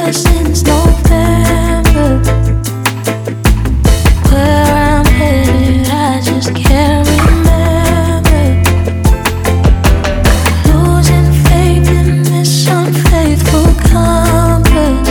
since November. Where I'm headed, I just can't remember. Losing faith in this unfaithful compass.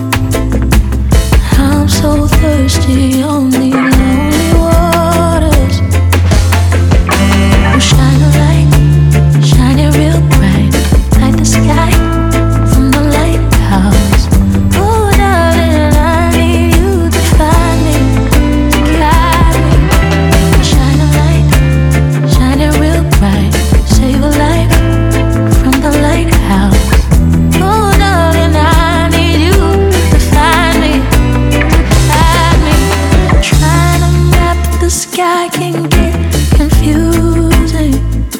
I'm so thirsty on these lonely waters. Oh, shine a light, shine it real bright, like the sky from the lighthouse. Oh, darling, I need you to find me, to guide me. Shine a light, shine it real bright, save a life from the lighthouse. Oh, darling, I need you to find me, to guide me. Trying to map the sky can get confusing.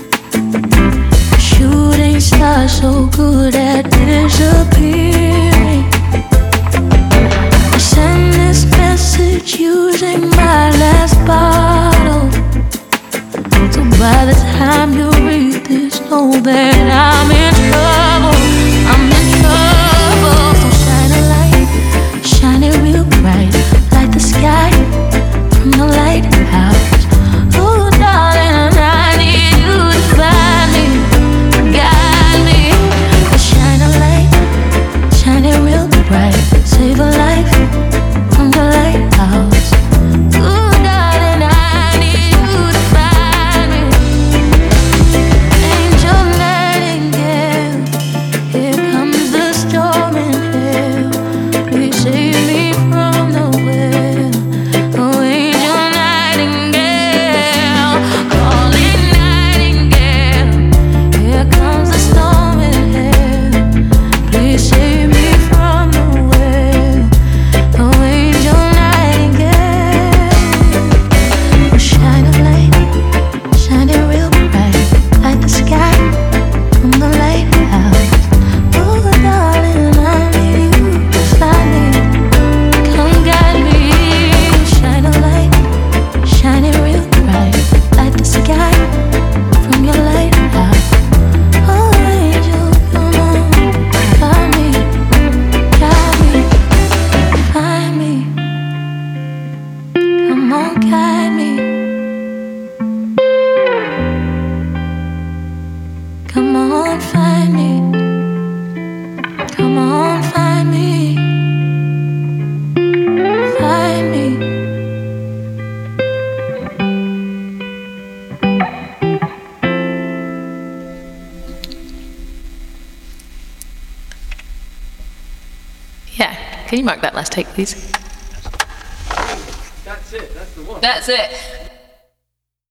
Shooting stars so good at disappearing. I send this message using my last bottle. So by the time you read this, know that I'm in trouble. I'm in trouble. So shine a light, shine it real bright, like the sky from the lighthouse. Oh, darling, I need you to find me, guide me. Shine a light, shine it real bright, save a life from the lighthouse. Oh, darling, I need you to find me. Angel nightingale, here comes the storm in hell. Please save me from the well. Oh, angel nightingale, calling nightingale, here comes the storm in hell. Please save me from the well. Oh, angel nightingale. Oh, shine a light, shine it real bright, like the sky from the lighthouse. Oh, darling, I need you to find me, come guide me. Shine a light, shine it real bright, like the sky from your lighthouse. Oh, angel, come on, find me, guide me, find me. Come on, guide me. Come on, find me. Come on, find me. Find me. Yeah, can you mark that last take, please? That's it. That's the one. That's it.